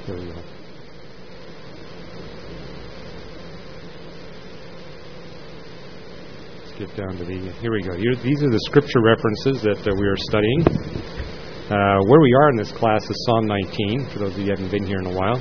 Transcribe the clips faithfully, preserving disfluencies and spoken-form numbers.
Here we go. Let's get down to the... Here we go. Here, these are the scripture references that uh, we are studying. Uh, where we are in this class is Psalm nineteen, for those of you who haven't been here in a while.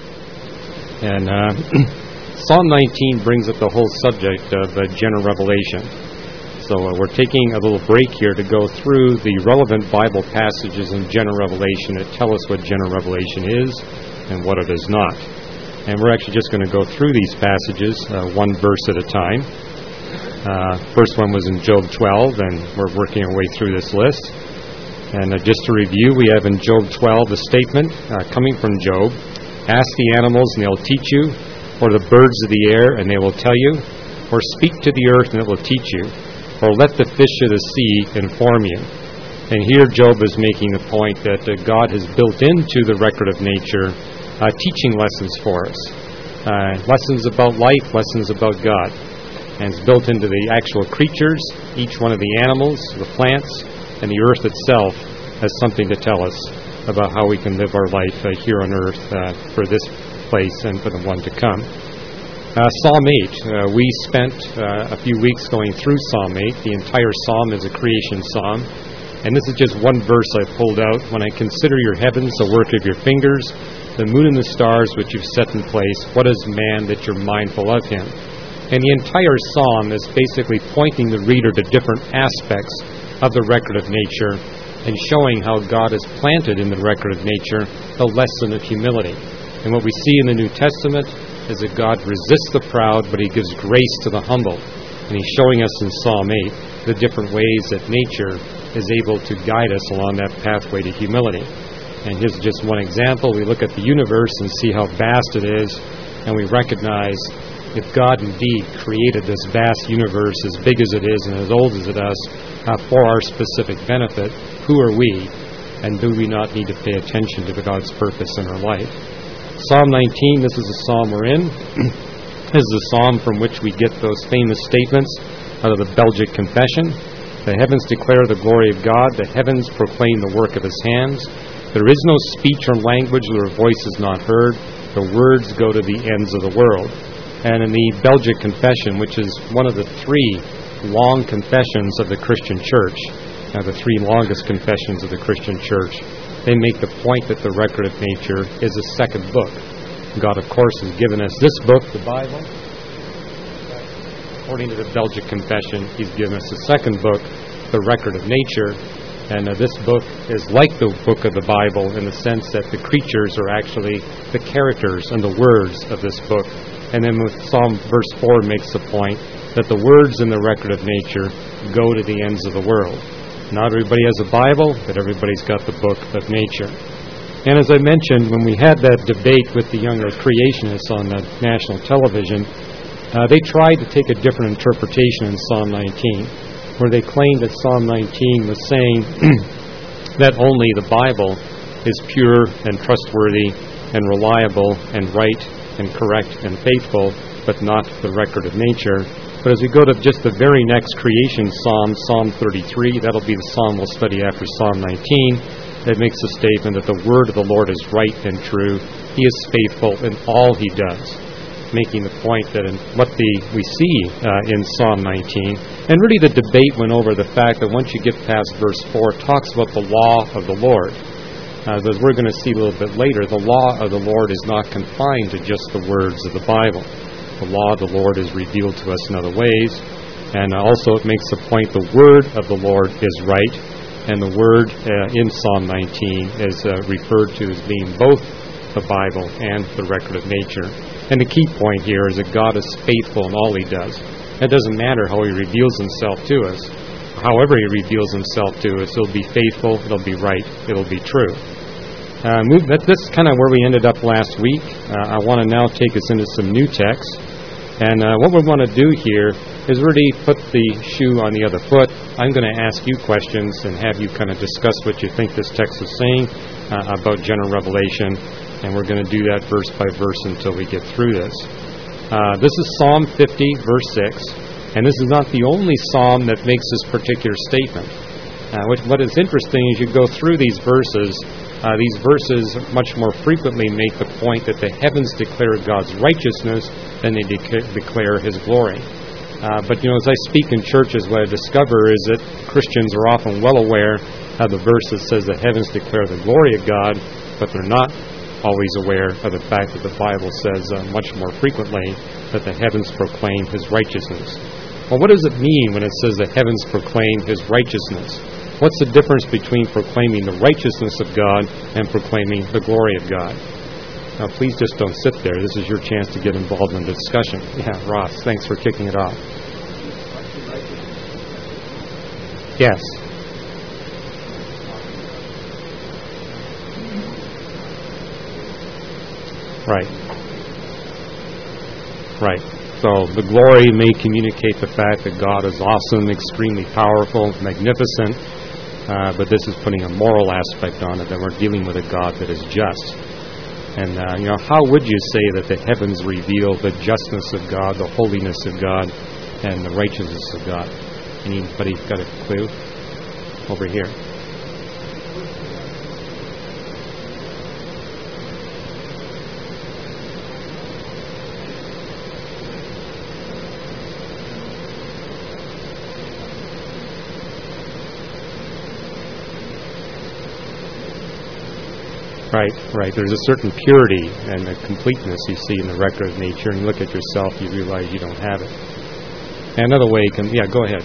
And uh, Psalm nineteen brings up the whole subject of uh, general revelation. So uh, we're taking a little break here to go through the relevant Bible passages in general revelation that tell us what general revelation is and what it is not. And we're actually just going to go through these passages uh, one verse at a time. Uh, first one was in Job twelve, and we're working our way through this list. And uh, just to review, we have in Job twelve a statement uh, coming from Job. Ask the animals and they'll teach you, or the birds of the air and they will tell you, or speak to the earth and it will teach you, or let the fish of the sea inform you. And here Job is making the point that uh, God has built into the record of nature uh, teaching lessons for us. Uh, lessons about life, lessons about God. And it's built into the actual creatures, each one of the animals, the plants, and the earth itself has something to tell us about how we can live our life uh, here on earth uh, for this place and for the one to come. Uh, Psalm eight. Uh, we spent uh, a few weeks going through Psalm eight. The entire psalm is a creation psalm. And this is just one verse I pulled out. When I consider your heavens, the work of your fingers, the moon and the stars which you've set in place, what is man that you're mindful of him? And the entire psalm is basically pointing the reader to different aspects of the record of nature and showing how God has planted in the record of nature the lesson of humility. And what we see in the New Testament is that God resists the proud, but He gives grace to the humble. And He's showing us in Psalm eight the different ways that nature is able to guide us along that pathway to humility. And here's just one example. We look at the universe and see how vast it is, and we recognize if God indeed created this vast universe as big as it is and as old as it is uh, for our specific benefit, who are we, and do we not need to pay attention to God's purpose in our life? Psalm nineteen, this is the psalm we're in. This is the psalm from which we get those famous statements out of the Belgic Confession. The heavens declare the glory of God. The heavens proclaim the work of His hands. There is no speech or language where a voice is not heard. The words go to the ends of the world. And in the Belgic Confession, which is one of the three long confessions of the Christian Church, uh, the three longest confessions of the Christian Church, they make the point that the record of nature is a second book. God, of course, has given us this book, the Bible. According to the Belgic Confession, He's given us a second book, the record of nature. And uh, this book is like the book of the Bible in the sense that the creatures are actually the characters and the words of this book. And then with Psalm verse four makes the point that the words in the record of nature go to the ends of the world. Not everybody has a Bible, but everybody's got the book of nature. And as I mentioned, when we had that debate with the younger creationists on the national television, uh, they tried to take a different interpretation in Psalm nineteen, where they claimed that Psalm nineteen was saying that only the Bible is pure and trustworthy and reliable and right and correct and faithful, but not the record of nature. But as we go to just the very next creation psalm, Psalm thirty-three, that'll be the psalm we'll study after Psalm nineteen, that makes the statement that the word of the Lord is right and true. He is faithful in all He does, making the point that in what the we see uh, in Psalm nineteen, and really the debate went over the fact that once you get past verse four, it talks about the law of the Lord. Uh, as we're going to see a little bit later, the law of the Lord is not confined to just the words of the Bible. The law of the Lord is revealed to us in other ways, and also it makes the point the word of the Lord is right, and the word uh, in Psalm nineteen is uh, referred to as being both the Bible and the record of nature. And the key point here is that God is faithful in all He does. It doesn't matter how He reveals Himself to us. However He reveals Himself to us, it'll be faithful, it'll be right, it'll be true. Uh, move, that, this is kind of where we ended up last week. Uh, I want to now take us into some new texts. And uh, what we want to do here is really put the shoe on the other foot. I'm going to ask you questions and have you kind of discuss what you think this text is saying uh, about general revelation. And we're going to do that verse by verse until we get through this. Uh, this is Psalm fifty, verse six. And this is not the only psalm that makes this particular statement. Uh, which, what is interesting is you go through these verses, uh, these verses much more frequently make the point that the heavens declare God's righteousness than they dec- declare His glory. Uh, but, you know, as I speak in churches, what I discover is that Christians are often well aware of the verse that says the heavens declare the glory of God, but they're not always aware of the fact that the Bible says uh, much more frequently that the heavens proclaim His righteousness. Well, what does it mean when it says the heavens proclaim His righteousness? What's the difference between proclaiming the righteousness of God and proclaiming the glory of God? Now, please just don't sit there. This is your chance to get involved in the discussion. Yeah, Ross, thanks for kicking it off. Yes. Right. Right. So the glory may communicate the fact that God is awesome, extremely powerful, magnificent, uh, but this is putting a moral aspect on it, that we're dealing with a God that is just. And, uh, you know, how would you say that the heavens reveal the justness of God, the holiness of God, and the righteousness of God? Anybody got a clue? Over here. Right, right. There's a certain purity and a completeness you see in the record of nature, and you look at yourself, you realize you don't have it. And another way you can, yeah, go ahead.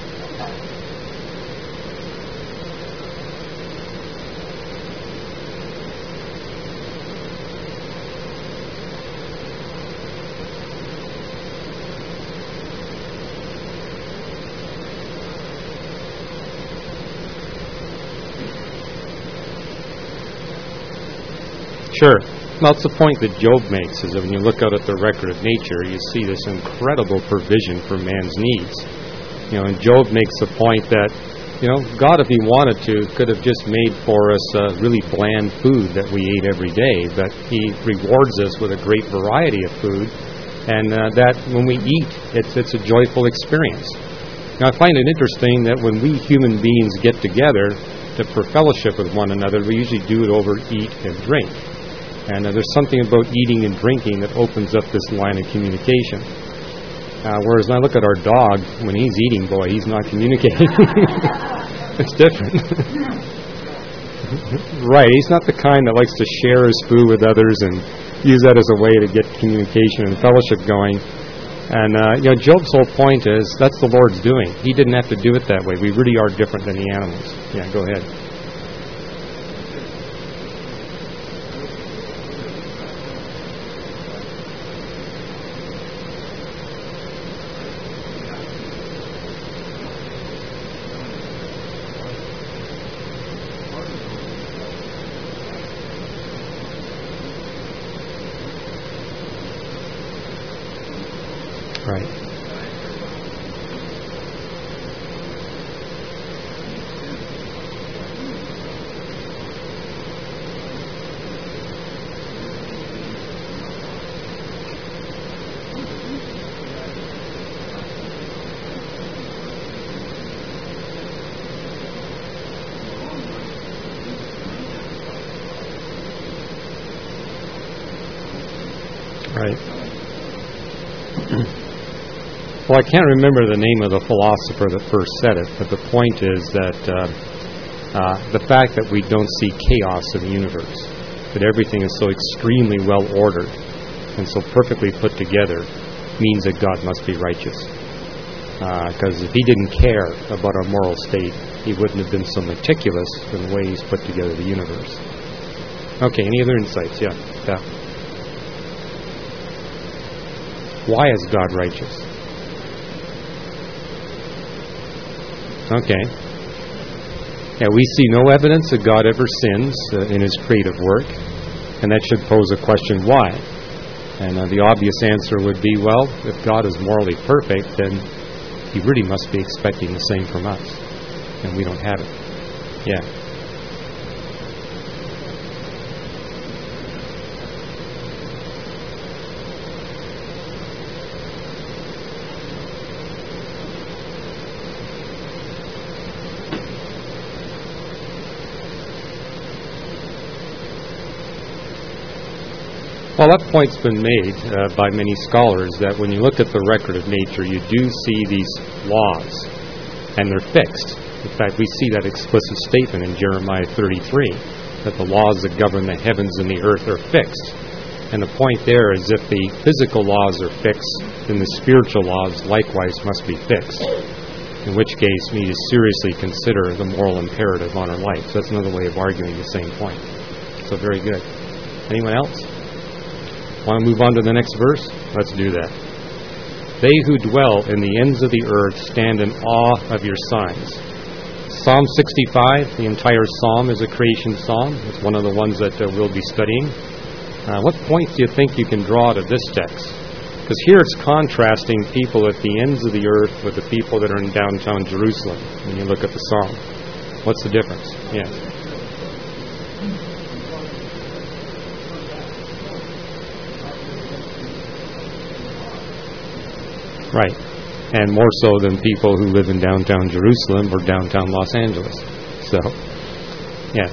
Sure. Well, it's the point that Job makes, is that when you look out at the record of nature, you see this incredible provision for man's needs. You know, and Job makes the point that, you know, God, if He wanted to, could have just made for us uh, really bland food that we ate every day, but He rewards us with a great variety of food, and uh, that when we eat, it's, it's a joyful experience. Now, I find it interesting that when we human beings get together to, for fellowship with one another, we usually do it over eat and drink. And uh, there's something about eating and drinking that opens up this line of communication. Uh, whereas when I look at our dog, when he's eating, boy, he's not communicating. It's different. Right, he's not the kind that likes to share his food with others and use that as a way to get communication and fellowship going. And, uh, you know, Job's whole point is that's the Lord's doing. He didn't have to do it that way. We really are different than the animals. Yeah, go ahead. Right. Right. Well, I can't remember the name of the philosopher that first said it, but the point is that uh, uh, the fact that we don't see chaos in the universe, that everything is so extremely well ordered and so perfectly put together, means that God must be righteous. Because uh, if He didn't care about our moral state, He wouldn't have been so meticulous in the way He's put together the universe. Okay, any other insights? Yeah. yeah. Why is God righteous? Okay. Yeah, we see no evidence that God ever sins uh, in His creative work, and that should pose a question, why? And uh, the obvious answer would be, well, if God is morally perfect, then He really must be expecting the same from us, and we don't have it. Yeah. Well, that point's been made uh, by many scholars that when you look at the record of nature, you do see these laws, and they're fixed. In fact, we see that explicit statement in Jeremiah thirty-three, that the laws that govern the heavens and the earth are fixed. And the point there is if the physical laws are fixed, then the spiritual laws likewise must be fixed, in which case we need to seriously consider the moral imperative on our life. So that's another way of arguing the same point. So very good. Anyone else? Want to move on to the next verse? Let's do that. They who dwell in the ends of the earth stand in awe of your signs. Psalm sixty-five, the entire psalm is a creation psalm. It's one of the ones that uh, we'll be studying. Uh, what points do you think you can draw to this text? Because here it's contrasting people at the ends of the earth with the people that are in downtown Jerusalem when you look at the psalm. What's the difference? Yes. Right. And more so than people who live in downtown Jerusalem or downtown Los Angeles. So, yes.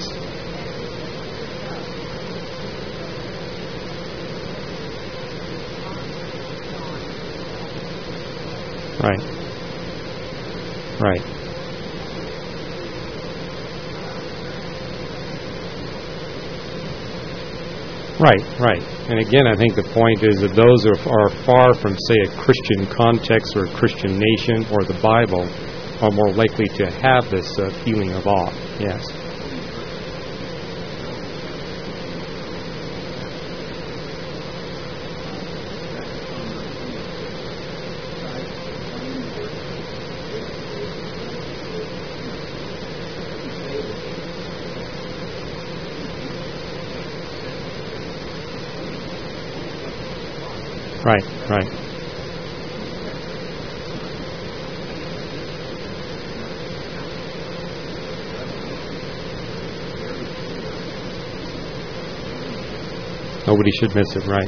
Right. Right. Right, right. And again, I think the point is that those who are far from, say, a Christian context or a Christian nation or the Bible are more likely to have this uh, feeling of awe. Yes. Right, right. Nobody should miss it, right.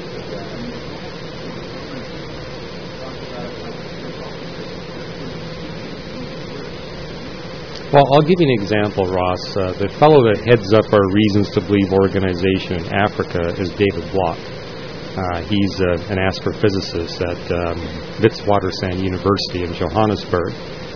Well, I'll give you an example, Ross. Uh, the fellow that heads up our Reasons to Believe organization in Africa is David Block. Uh, he's uh, an astrophysicist at um, Witwatersrand University in Johannesburg.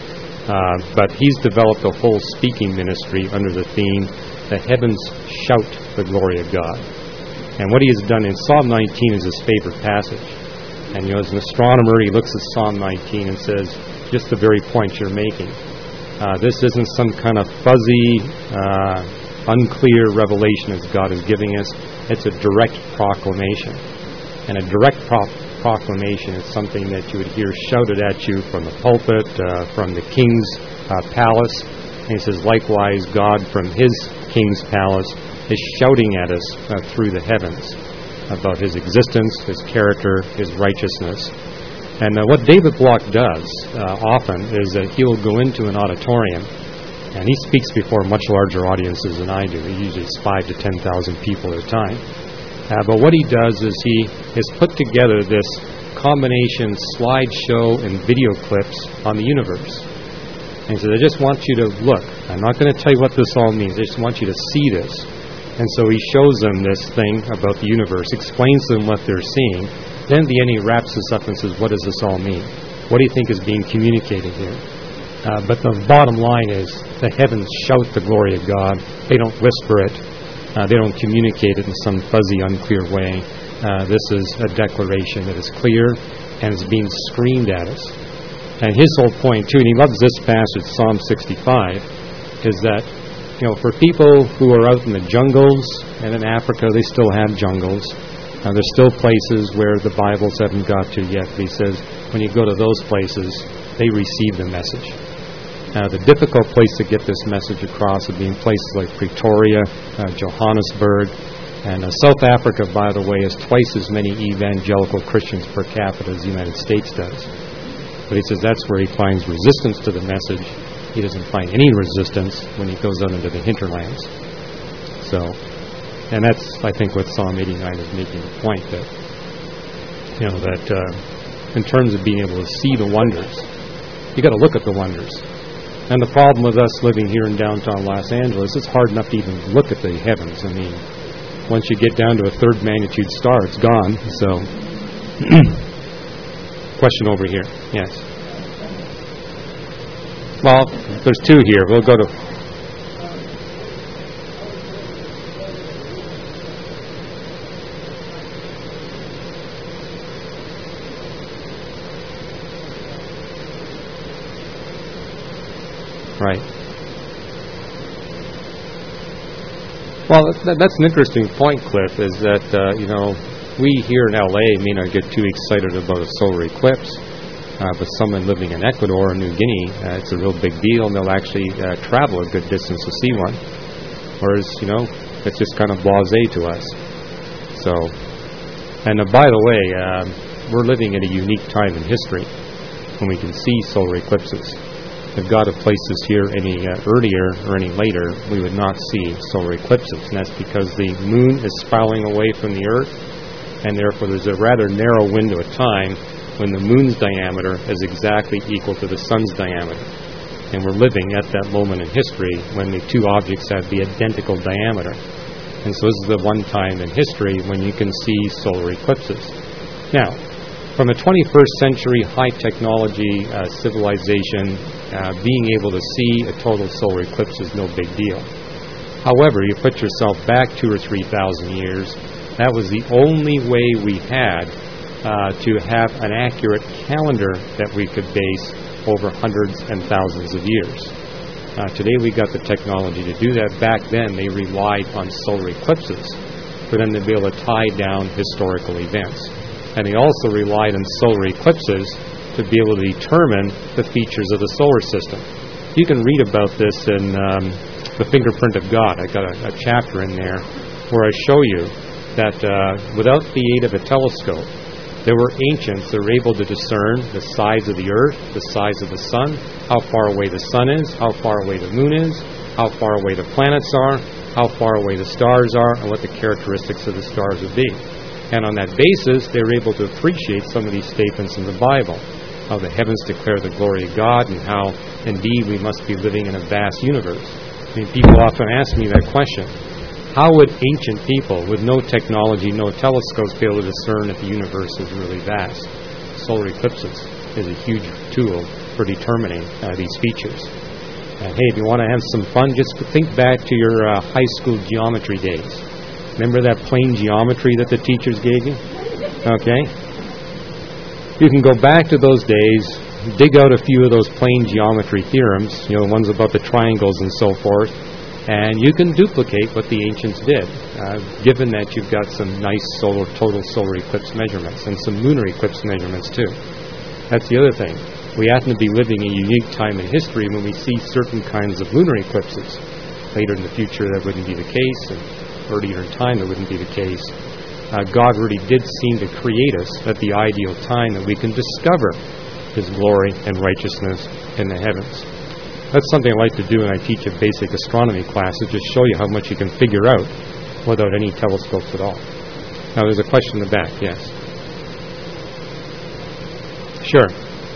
Uh, but he's developed a whole speaking ministry under the theme, "The Heavens Shout the Glory of God." And what he has done in Psalm nineteen is his favorite passage. And you know, as an astronomer, he looks at Psalm nineteen and says, just the very point you're making. Uh, this isn't some kind of fuzzy, uh, unclear revelation as God is giving us. It's a direct proclamation. And a direct pro- proclamation is something that you would hear shouted at you from the pulpit, uh, from the king's uh, palace. And he says, likewise, God from his king's palace is shouting at us uh, through the heavens about his existence, his character, his righteousness. And uh, what David Block does uh, often is that he'll go into an auditorium, and he speaks before much larger audiences than I do. He usually is five to ten thousand people at a time. Uh, but what he does is he has put together this combination slideshow and video clips on the universe. And he says, I just want you to look. I'm not going to tell you what this all means. I just want you to see this. And so he shows them this thing about the universe, explains to them what they're seeing. Then at the end he wraps this up and says, what does this all mean? What do you think is being communicated here? Uh, but the bottom line is, the heavens shout the glory of God. They don't whisper it. Uh, they don't communicate it in some fuzzy, unclear way. Uh, this is a declaration that is clear and is being screamed at us. And his whole point, too, and he loves this passage, Psalm sixty-five, is that, you know, for people who are out in the jungles, and in Africa they still have jungles, uh, there's still places where the Bibles haven't got to yet. But he says, when you go to those places, they receive the message. Uh, the difficult place to get this message across would be in places like Pretoria, uh, Johannesburg, and uh, South Africa, by the way, has twice as many evangelical Christians per capita as the United States does. But he says that's where he finds resistance to the message. He doesn't find any resistance when he goes out into the hinterlands. So, and that's, I think, what Psalm eighty-nine is making the point that, you know, that uh, in terms of being able to see the wonders, you got to look at the wonders. And the problem with us living here in downtown Los Angeles, it's hard enough to even look at the heavens. I mean, once you get down to a third magnitude star, it's gone. So, question over here. Yes. Well, there's two here. We'll go to... Right. Well, that, that's an interesting point, Cliff, is that, uh, you know, we here in L A may not get too excited about a solar eclipse, uh, but someone living in Ecuador or New Guinea, uh, it's a real big deal, and they'll actually uh, travel a good distance to see one. Whereas, you know, it's just kind of blasé to us. So, and uh, by the way, uh, we're living in a unique time in history when we can see solar eclipses. If God had placed us here any uh, earlier or any later, we would not see solar eclipses. And that's because the moon is spiraling away from the Earth, and therefore there's a rather narrow window of time when the moon's diameter is exactly equal to the sun's diameter. And we're living at that moment in history when the two objects have the identical diameter. And so this is the one time in history when you can see solar eclipses. Now, from a twenty-first century high-technology uh, civilization, uh, being able to see a total solar eclipse is no big deal. However, you put yourself back two or three thousand years, that was the only way we had uh, to have an accurate calendar that we could base over hundreds and thousands of years. Uh, today we got the technology to do that. Back then they relied on solar eclipses for them to be able to tie down historical events. And they also relied on solar eclipses to be able to determine the features of the solar system. You can read about this in um, The Fingerprint of God. I've got a, a chapter in there where I show you that uh, without the aid of a telescope, there were ancients that were able to discern the size of the Earth, the size of the Sun, how far away the Sun is, how far away the Moon is, how far away the planets are, how far away the stars are, and what the characteristics of the stars would be. And on that basis, they were able to appreciate some of these statements in the Bible, how the heavens declare the glory of God, and how, indeed, we must be living in a vast universe. I mean, people often ask me that question. How would ancient people, with no technology, no telescopes, be able to discern that the universe is really vast? Solar eclipses is a huge tool for determining uh, these features. And hey, if you want to have some fun, just think back to your uh, high school geometry days. Remember that plane geometry that the teachers gave you? Okay. You can go back to those days, dig out a few of those plane geometry theorems, you know, ones about the triangles and so forth, and you can duplicate what the ancients did, uh, given that you've got some nice solar, total solar eclipse measurements and some lunar eclipse measurements too. That's the other thing. We happen to be living a unique time in history when we see certain kinds of lunar eclipses. Later in the future, that wouldn't be the case, and earlier in time, that wouldn't be the case. Uh, God really did seem to create us at the ideal time that we can discover His glory and righteousness in the heavens. That's something I like to do when I teach a basic astronomy class, is just show you how much you can figure out without any telescopes at all. Now, there's a question in the back. Yes? Sure.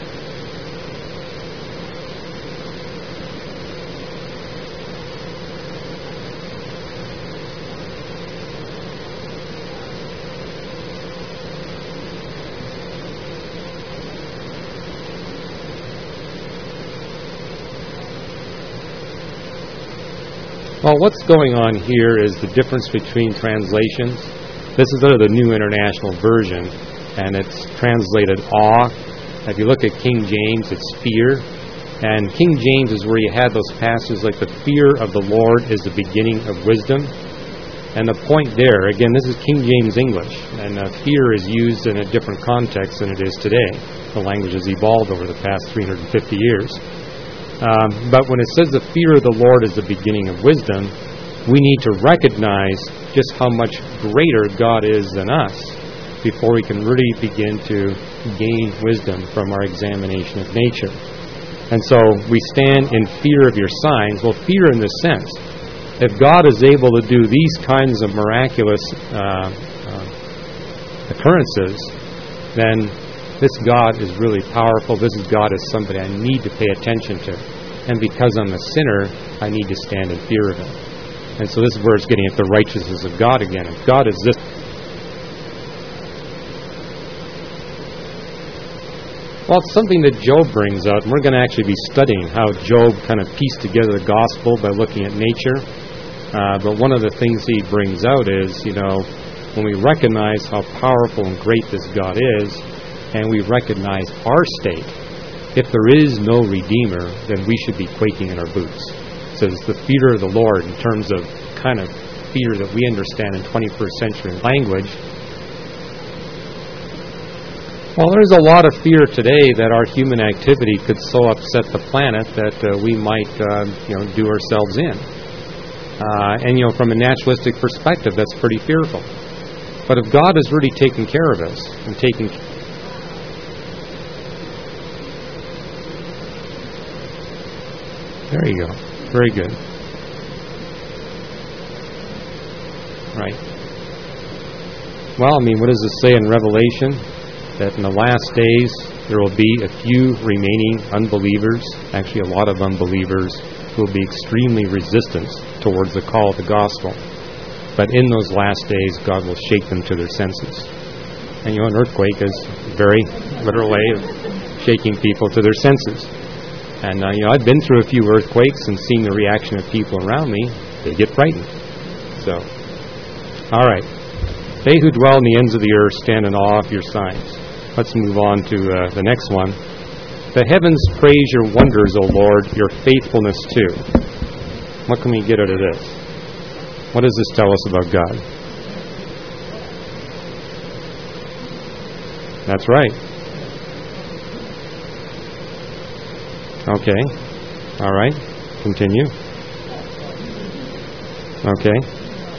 Well, what's going on here is the difference between translations. This is under the New International Version, and it's translated awe. If you look at King James, it's fear. And King James is where you had those passages like the fear of the Lord is the beginning of wisdom. And the point there, again, this is King James English, and uh, fear is used in a different context than it is today. The language has evolved over the past three hundred fifty years. Um, but when it says the fear of the Lord is the beginning of wisdom, we need to recognize just how much greater God is than us before we can really begin to gain wisdom from our examination of nature. And so we stand in fear of your signs. Well, fear in this sense. If God is able to do these kinds of miraculous uh, uh, occurrences, then this God is really powerful. This is God is somebody I need to pay attention to. And because I'm a sinner, I need to stand in fear of Him. And so this is where it's getting at the righteousness of God again. If God is this... Well, it's something that Job brings out, and we're going to actually be studying how Job kind of pieced together the gospel by looking at nature. Uh, but one of the things he brings out is, you know, when we recognize how powerful and great this God is, and we recognize our state, if there is no Redeemer, then we should be quaking in our boots. So it's the fear of the Lord in terms of kind of fear that we understand in twenty-first century language. Well, there's a lot of fear today that our human activity could so upset the planet that uh, we might, uh, you know, do ourselves in. Uh, and, you know, from a naturalistic perspective, that's pretty fearful. But if God is really taking care of us and taking... There you go. Very good. Right. Well, I mean, what does it say in Revelation? That in the last days there will be a few remaining unbelievers, actually a lot of unbelievers, who will be extremely resistant towards the call of the gospel. But in those last days, God will shake them to their senses. And you know, an earthquake is a very literal way of shaking people to their senses. And uh, you know, I've been through a few earthquakes and seen the reaction of people around me. They get frightened. So, all right. They who dwell in the ends of the earth stand in awe of your signs. Let's move on to uh, the next one. The heavens praise your wonders, O Lord, your faithfulness too. What can we get out of this? What does this tell us about God? That's right. Okay. All right. Continue. Okay.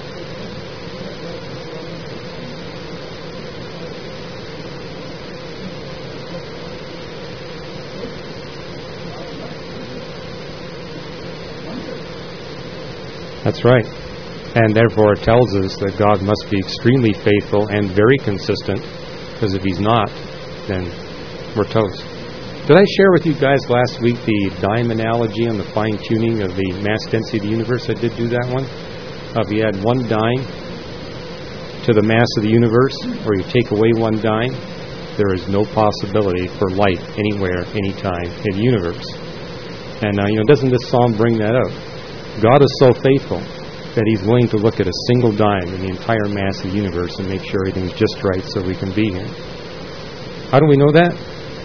That's right. And therefore it tells us that God must be extremely faithful and very consistent, because if He's not, then we're toast. Did I share with you guys last week the dime analogy on the fine-tuning of the mass density of the universe? I did do that one. Uh, if you add one dime to the mass of the universe, or you take away one dime, there is no possibility for life anywhere, anytime in the universe. And uh, you know, doesn't this psalm bring that out? God is so faithful that He's willing to look at a single dime in the entire mass of the universe and make sure everything's just right so we can be here. How do we know that?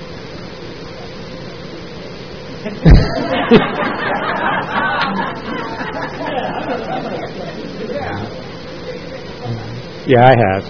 Yeah, I have.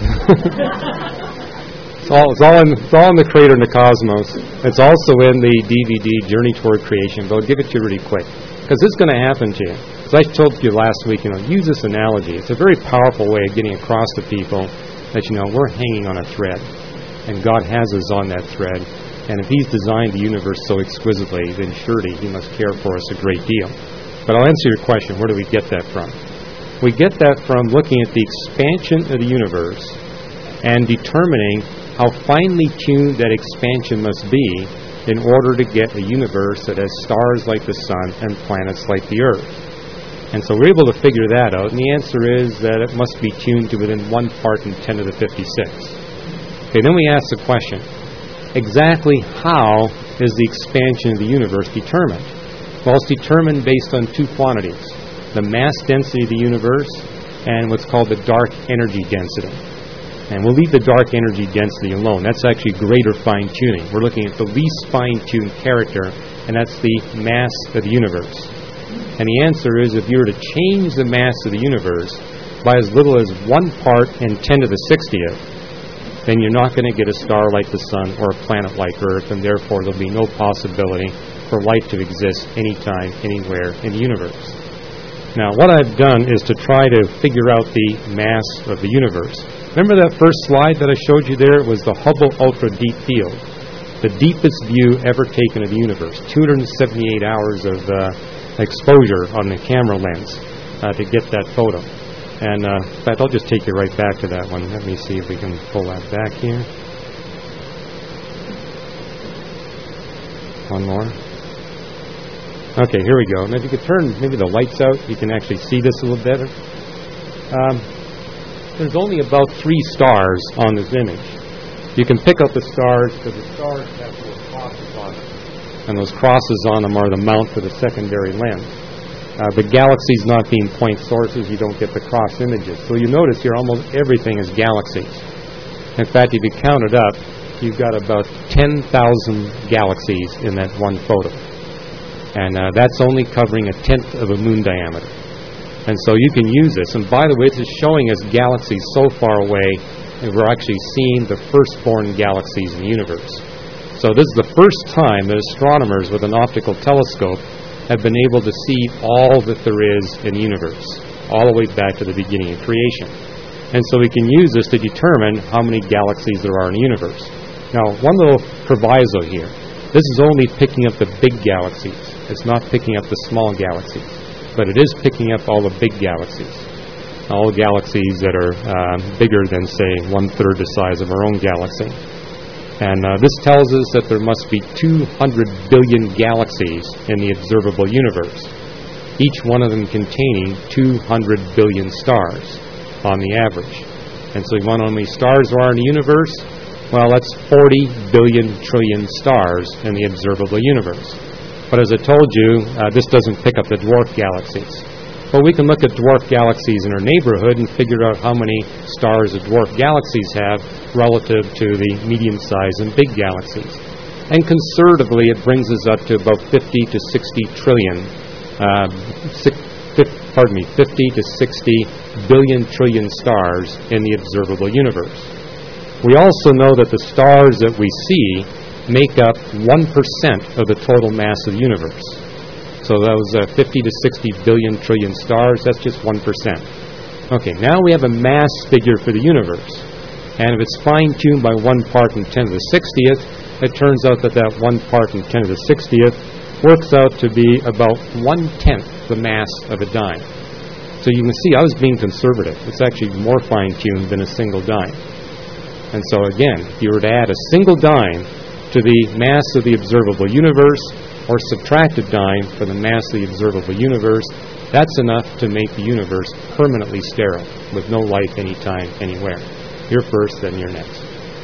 It's all, it's all in, it's all in the Creator and the Cosmos. It's also in the D V D Journey Toward Creation, but I'll give it to you really quick, because this is going to happen to you. As I told you last week, you know, use this analogy. It's a very powerful way of getting across to people that, you know, we're hanging on a thread, and God has us on that thread. And if He's designed the universe so exquisitely, then surely He must care for us a great deal. But I'll answer your question, where do we get that from? We get that from looking at the expansion of the universe and determining how finely tuned that expansion must be in order to get a universe that has stars like the sun and planets like the earth. And so we're able to figure that out, and the answer is that it must be tuned to within one part in ten to the fifty-six. Okay, then we ask the question, exactly how is the expansion of the universe determined? Well, it's determined based on two quantities, the mass density of the universe and what's called the dark energy density. And we'll leave the dark energy density alone. That's actually greater fine-tuning. We're looking at the least fine-tuned character, and that's the mass of the universe. And the answer is, if you were to change the mass of the universe by as little as one part in ten to the sixtieth, then you're not going to get a star like the sun or a planet like Earth, and therefore there'll be no possibility for life to exist anytime, anywhere in the universe. Now, what I've done is to try to figure out the mass of the universe. Remember that first slide that I showed you there? It was the Hubble Ultra Deep Field, the deepest view ever taken of the universe, two hundred seventy-eight hours of uh, exposure on the camera lens uh, to get that photo. And uh, in fact, I'll just take you right back to that one. Let me see if we can pull that back here. One more. Okay, here we go. And if you could turn maybe the lights out, you can actually see this a little better. Um, there's only about three stars on this image. You can pick out the stars because the stars have little crosses on them. And those crosses on them are the mount for the secondary lens. Uh, the galaxies not being point sources, you don't get the cross images. So you notice here almost everything is galaxies. In fact, if you count it up, you've got about ten thousand galaxies in that one photo. And uh, that's only covering a tenth of a moon diameter. And so you can use this. And by the way, this is showing us galaxies so far away, and we're actually seeing the firstborn galaxies in the universe. So this is the first time that astronomers with an optical telescope have been able to see all that there is in the universe, all the way back to the beginning of creation. And so we can use this to determine how many galaxies there are in the universe. Now, one little proviso here. This is only picking up the big galaxies. It's not picking up the small galaxies. But it is picking up all the big galaxies. All galaxies that are uh, bigger than, say, one-third the size of our own galaxy. And uh, this tells us that there must be two hundred billion galaxies in the observable universe, each one of them containing two hundred billion stars on the average. And so you want to know how many stars there are in the universe? Well, that's forty billion trillion stars in the observable universe. But as I told you, uh, this doesn't pick up the dwarf galaxies. But we can look at dwarf galaxies in our neighborhood and figure out how many stars the dwarf galaxies have relative to the medium-sized and big galaxies. And conservatively, it brings us up to about fifty to sixty trillion, uh, six, fifty, pardon me, fifty to sixty billion trillion stars in the observable universe. We also know that the stars that we see make up one percent of the total mass of the universe. So those uh, fifty to sixty billion trillion stars, that's just one percent. Okay, now we have a mass figure for the universe. And if it's fine-tuned by one part in ten to the sixtieth, it turns out that that one part in ten to the sixtieth works out to be about one-tenth the mass of a dime. So you can see I was being conservative. It's actually more fine-tuned than a single dime. And so again, if you were to add a single dime to the mass of the observable universe, or subtract a dime from the mass of the observable universe, that's enough to make the universe permanently sterile, with no life anytime, anywhere. You're first, then you're next.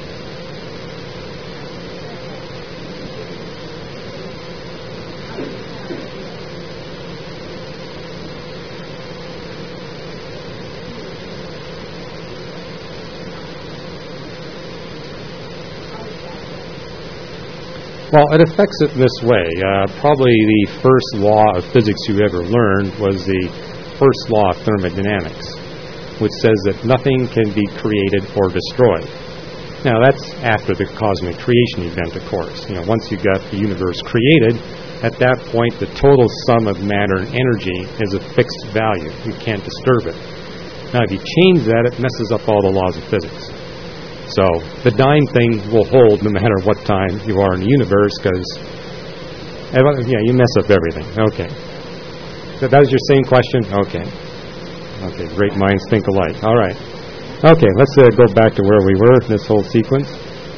Well, it affects it this way. Uh, probably the first law of physics you ever learned was the first law of thermodynamics, which says that nothing can be created or destroyed. Now, that's after the cosmic creation event, of course. You know, once you got the universe created, at that point, the total sum of matter and energy is a fixed value. You can't disturb it. Now, if you change that, it messes up all the laws of physics. So the dime thing will hold no matter what time you are in the universe, because yeah, you mess up everything. Okay. So that was your same question? Okay. Okay, great minds think alike. All right. Okay, let's uh, go back to where we were in this whole sequence.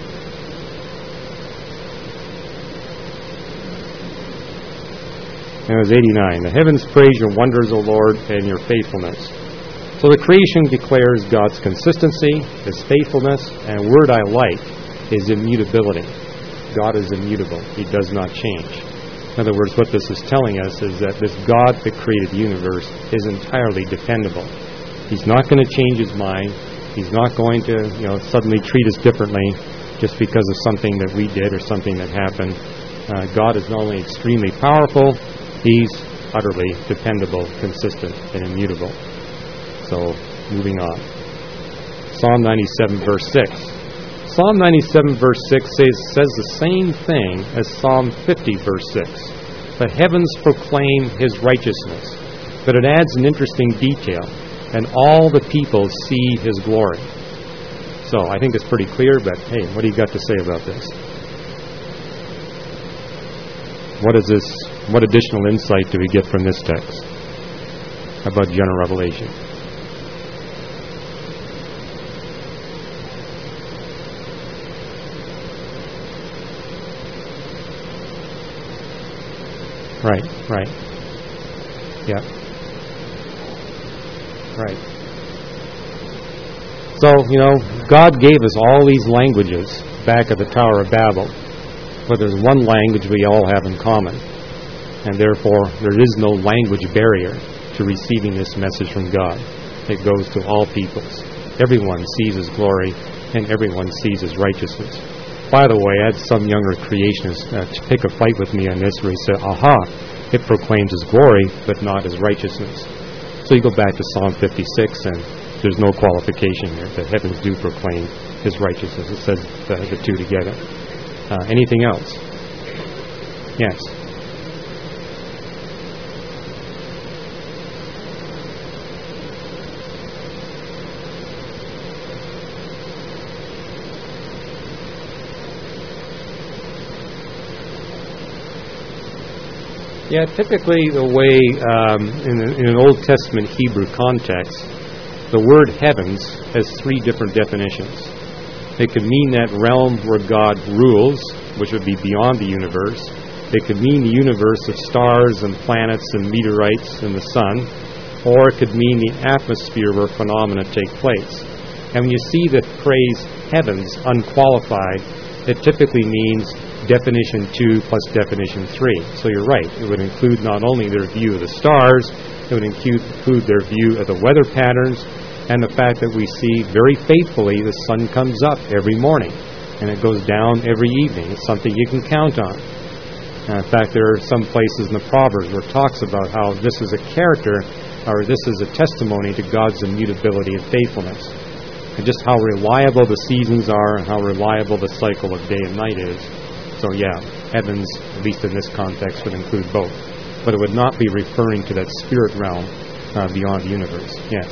And it was eighty-nine. The heavens praise your wonders, O Lord, and your faithfulness. So the creation declares God's consistency, His faithfulness, and a word I like is immutability. God is immutable. He does not change. In other words, what this is telling us is that this God that created the universe is entirely dependable. He's not going to change His mind. He's not going to, you know, suddenly treat us differently just because of something that we did or something that happened. Uh, God is not only extremely powerful, He's utterly dependable, consistent, and immutable. So, moving on. Psalm ninety-seven, verse six. Psalm ninety-seven, verse six says, says the same thing as Psalm fifty, verse six. The heavens proclaim His righteousness. But it adds an interesting detail. And all the people see His glory. So, I think it's pretty clear, but hey, what do you got to say about this? What is this? What additional insight do we get from this text about general revelation? Right, right. Yeah. Right. So, you know, God gave us all these languages back at the Tower of Babel. But there's one language we all have in common. And therefore, there is no language barrier to receiving this message from God. It goes to all peoples. Everyone sees His glory, and everyone sees His righteousness. By the way, I had some younger creationists uh, to pick a fight with me on this, where he said, aha, it proclaims His glory, but not His righteousness. So you go back to Psalm fifty-six, and there's no qualification here. The heavens do proclaim His righteousness. It says the, the two together. Uh, anything else? Yes. Yeah, typically the way um, in, the, in an Old Testament Hebrew context, the word heavens has three different definitions. It could mean that realm where God rules, which would be beyond the universe. It could mean the universe of stars and planets and meteorites and the sun. Or it could mean the atmosphere where phenomena take place. And when you see the phrase heavens unqualified, it typically means definition two plus definition three. So you're right. It would include not only their view of the stars, it would include their view of the weather patterns, and the fact that we see very faithfully the sun comes up every morning and it goes down every evening. It's something you can count on. And in fact, there are some places in the Proverbs where it talks about how this is a character, or this is a testimony to God's immutability and faithfulness. And just how reliable the seasons are and how reliable the cycle of day and night is. So yeah, heavens, at least in this context, would include both. But it would not be referring to that spirit realm uh, beyond the universe. Yes.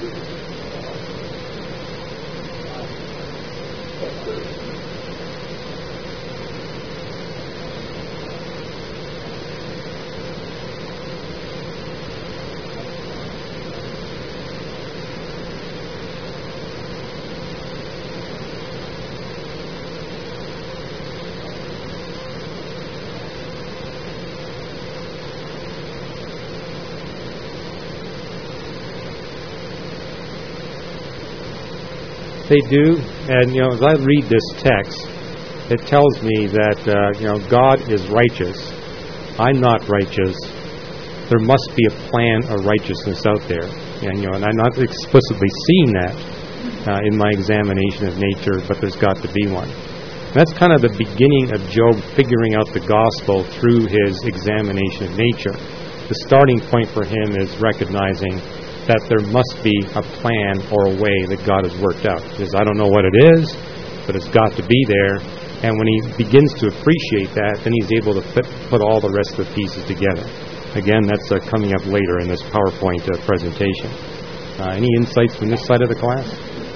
They do, and you know, as I read this text, it tells me that uh, you know God is righteous. I'm not righteous. There must be a plan of righteousness out there, and you know, and I'm not explicitly seeing that uh, in my examination of nature, but there's got to be one. And that's kind of the beginning of Job figuring out the gospel through his examination of nature. The starting point for him is recognizing that there must be a plan or a way that God has worked out. Because I don't know what it is, but it's got to be there. And when he begins to appreciate that, then he's able to fit, put all the rest of the pieces together. Again, that's uh, coming up later in this PowerPoint uh, presentation. Uh, any insights from this side of the class?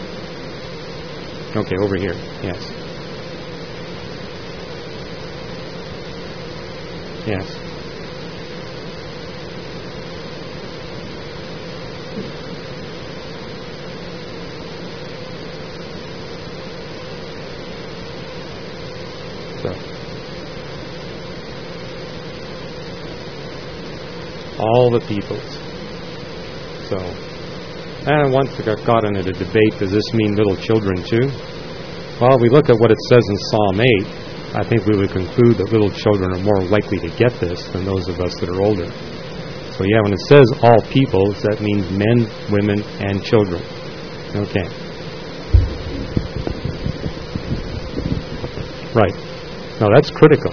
Okay, over here. Yes. Yes. All the peoples. So, and once I got caught into the debate, does this mean little children too? Well, we look at what it says in Psalm eight. I think we would conclude that little children are more likely to get this than those of us that are older. So yeah, when it says all peoples, that means men, women, and children. Okay. Right. Now that's critical.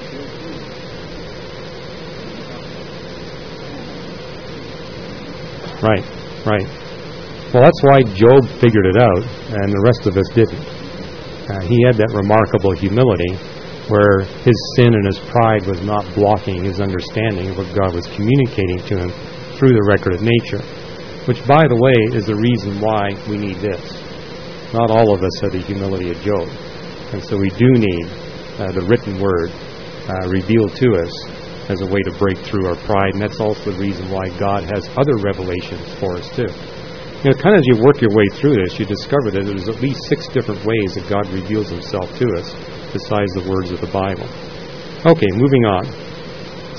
Right, right. Well, that's why Job figured it out, and the rest of us didn't. Uh, he had that remarkable humility where his sin and his pride was not blocking his understanding of what God was communicating to him through the record of nature, which, by the way, is the reason why we need this. Not all of us have the humility of Job, and so we do need uh, the written word uh, revealed to us as a way to break through our pride, and that's also the reason why God has other revelations for us too. You know, kind of as you work your way through this, you discover that there's at least six different ways that God reveals Himself to us, besides the words of the Bible. Okay, moving on.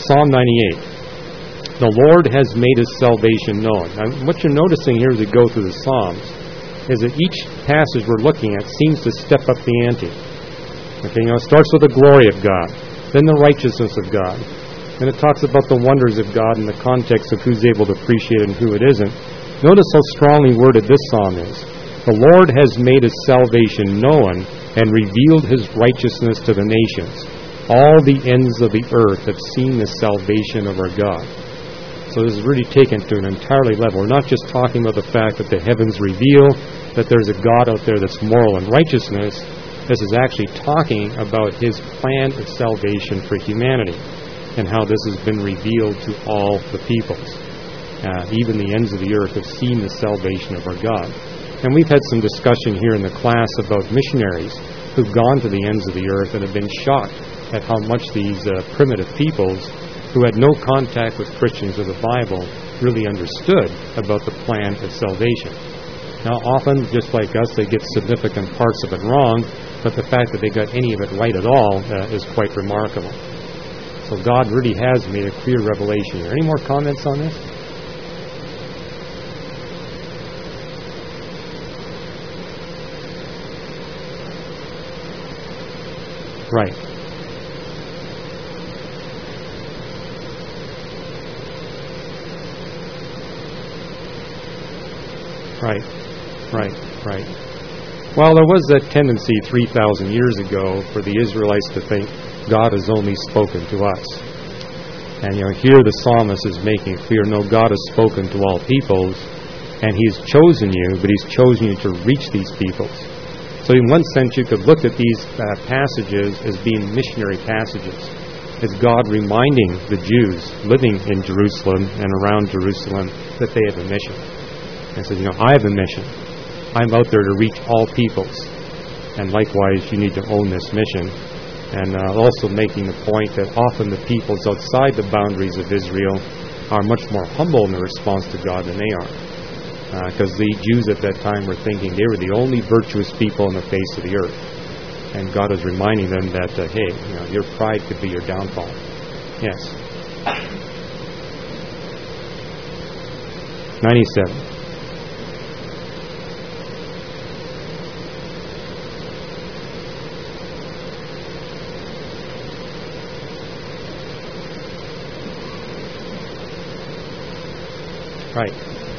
Psalm ninety-eight. The Lord has made His salvation known. Now, what you're noticing here as we go through the Psalms is that each passage we're looking at seems to step up the ante. Okay, you know, it starts with the glory of God, then the righteousness of God. Then it talks about the wonders of God in the context of who's able to appreciate it and who it isn't. Notice how strongly worded this psalm is. The Lord has made His salvation known and revealed His righteousness to the nations. All the ends of the earth have seen the salvation of our God. So this is really taken to an entirely level. We're not just talking about the fact that the heavens reveal that there's a God out there that's moral and righteousness. This is actually talking about His plan of salvation for humanity and how this has been revealed to all the peoples. Uh, even the ends of the earth have seen the salvation of our God. And we've had some discussion here in the class about missionaries who've gone to the ends of the earth and have been shocked at how much these uh, primitive peoples who had no contact with Christians or the Bible really understood about the plan of salvation. Now, often, just like us, they get significant parts of it wrong, but the fact that they got any of it right at all uh, is quite remarkable. So God really has made a clear revelation here. Any more comments on this? Right. Right, right, right. Well, there was that tendency three thousand years ago for the Israelites to think God has only spoken to us. And, you know, here the psalmist is making it clear, no, God has spoken to all peoples, and He's chosen you, but He's chosen you to reach these peoples. So in one sense, you could look at these uh, passages as being missionary passages. It's God reminding the Jews living in Jerusalem and around Jerusalem that they have a mission. And says, you know, I have a mission. I'm out there to reach all peoples. And likewise, you need to own this mission. And uh, also making the point that often the peoples outside the boundaries of Israel are much more humble in their response to God than they are. Because uh, the Jews at that time were thinking they were the only virtuous people on the face of the earth. And God is reminding them that, uh, hey, you know, your pride could be your downfall. Yes. ninety-seven. Right.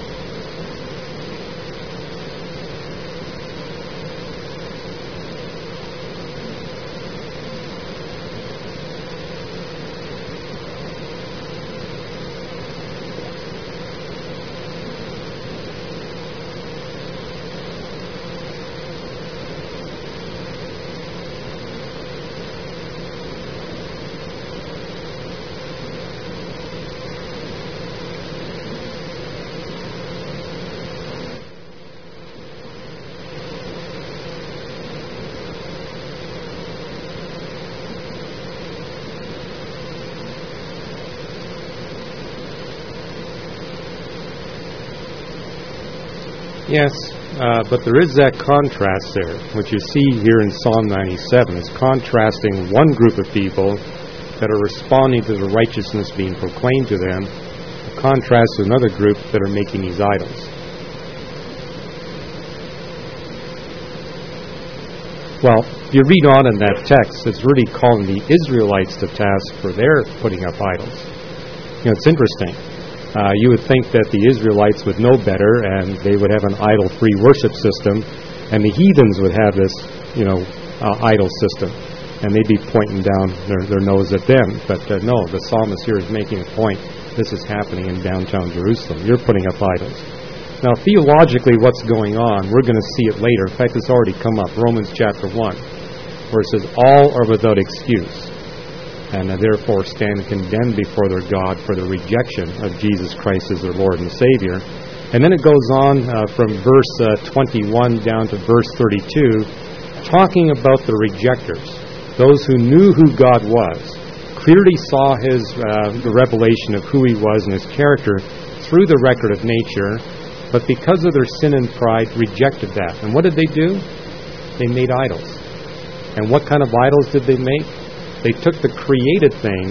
Yes, uh, but there is that contrast there, which you see here in Psalm ninety-seven. It's contrasting one group of people that are responding to the righteousness being proclaimed to them, in contrast to another group that are making these idols. Well, if you read on in that text, it's really calling the Israelites to task for their putting up idols. You know, it's interesting. Uh, you would think that the Israelites would know better and they would have an idol-free worship system, and the heathens would have this, you know, uh, idol system, and they'd be pointing down their, their nose at them. But uh, no, the psalmist here is making a point. This is happening in downtown Jerusalem. You're putting up idols. Now, theologically, what's going on, we're going to see it later. In fact, it's already come up, Romans chapter one, where it says, all are without excuse, and therefore stand condemned before their God for the rejection of Jesus Christ as their Lord and Savior. And then it goes on uh, from verse uh, twenty-one down to verse thirty-two, talking about the rejectors, those who knew who God was, clearly saw His uh, the revelation of who He was and His character through the record of nature, but because of their sin and pride, rejected that. And what did they do? They made idols. And what kind of idols did they make? They took the created things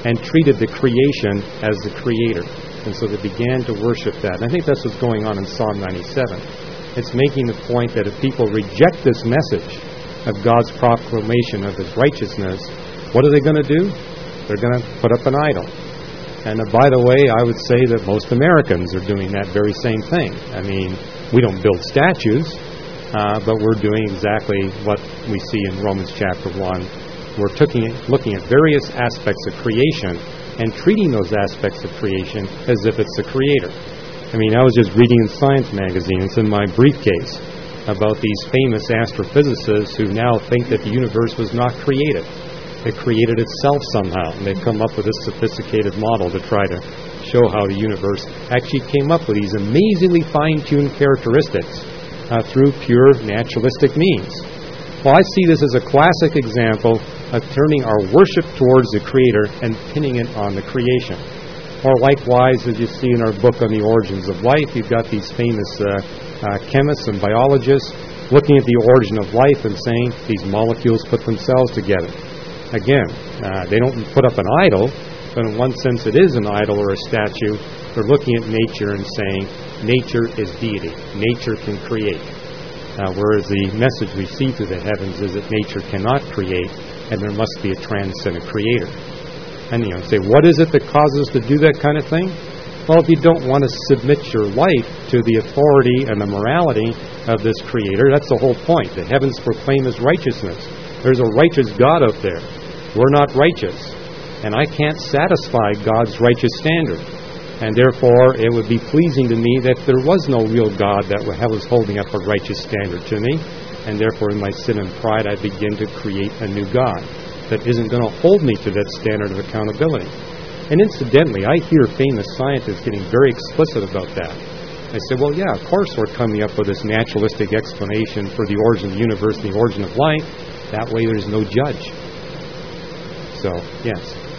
and treated the creation as the creator. And so they began to worship that. And I think that's what's going on in Psalm ninety-seven. It's making the point that if people reject this message of God's proclamation of His righteousness, what are they going to do? They're going to put up an idol. And uh, by the way, I would say that most Americans are doing that very same thing. I mean, we don't build statues, uh, but we're doing exactly what we see in Romans chapter one. We're looking at, looking at various aspects of creation and treating those aspects of creation as if it's the creator. I mean, I was just reading in Science magazine, it's in my briefcase, about these famous astrophysicists who now think that the universe was not created. It created itself somehow, and they've come up with this sophisticated model to try to show how the universe actually came up with these amazingly fine-tuned characteristics uh, through pure naturalistic means. Well, I see this as a classic example of turning our worship towards the Creator and pinning it on the creation. Or likewise, as you see in our book on the origins of life, you've got these famous uh, uh, chemists and biologists looking at the origin of life and saying these molecules put themselves together. Again, uh, they don't put up an idol, but in one sense it is an idol or a statue. They're looking at nature and saying nature is deity. Nature can create. Uh, whereas the message we see through the heavens is that nature cannot create, and there must be a transcendent creator. And you know, say, what is it that causes us to do that kind of thing? Well, if you don't want to submit your life to the authority and the morality of this creator, that's the whole point. The heavens proclaim His righteousness. There's a righteous God out there. We're not righteous. And I can't satisfy God's righteous standard. And therefore, it would be pleasing to me that there was no real God that was holding up a righteous standard to me. And therefore, in my sin and pride, I begin to create a new God that isn't going to hold me to that standard of accountability. And incidentally, I hear famous scientists getting very explicit about that. They say, well, yeah, of course we're coming up with this naturalistic explanation for the origin of the universe and the origin of life. That way there's no judge. So, yes.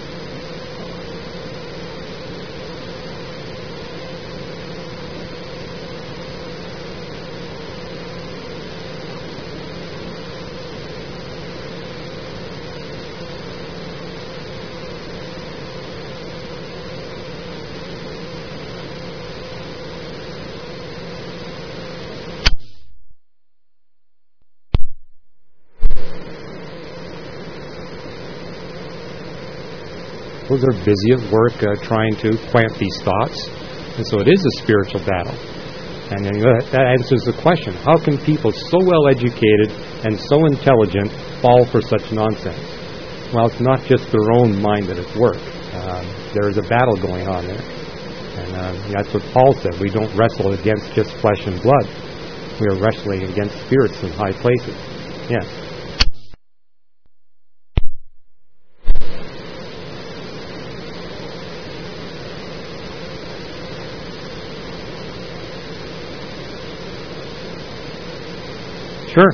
Well, they're busy at work uh, trying to plant these thoughts. And so it is a spiritual battle. And then that, that answers the question, how can people so well educated and so intelligent fall for such nonsense? Well, it's not just their own mind that is at work. Um, there is a battle going on there. And uh, that's what Paul said. We don't wrestle against just flesh and blood. We are wrestling against spirits in high places. Yes. Sure.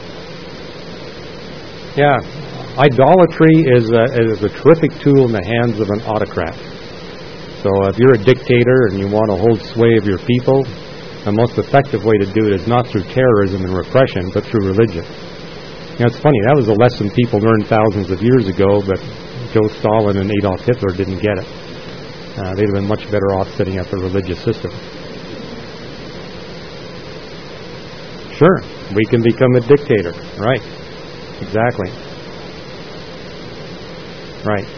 Yeah. Idolatry is a, is a terrific tool in the hands of an autocrat. So if you're a dictator and you want to hold sway of your people, the most effective way to do it is not through terrorism and repression, but through religion. You know, it's funny, that was a lesson people learned thousands of years ago, but Joe Stalin and Adolf Hitler didn't get it. Uh, they'd have been much better off setting up a religious system. Sure, we can become a dictator. Right. Exactly. Right.